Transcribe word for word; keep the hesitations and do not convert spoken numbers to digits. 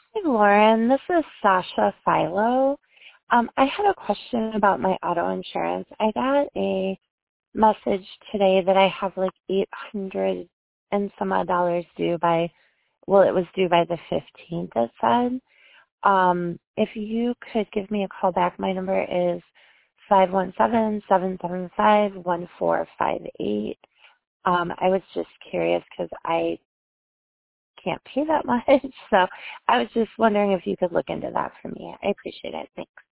Hey, Lauren. This is Sasha Philo. Um, I had a question about my auto insurance. I got a message today that I have like eight hundred and some odd dollars due by, well, it was due by the fifteenth, it said. Um, if you could give me a call back, my number is five one seven, seven seven five, one four five eight. Um, I was just curious because I can't pay that much. So I was just wondering if you could look into that for me. I appreciate it. Thanks.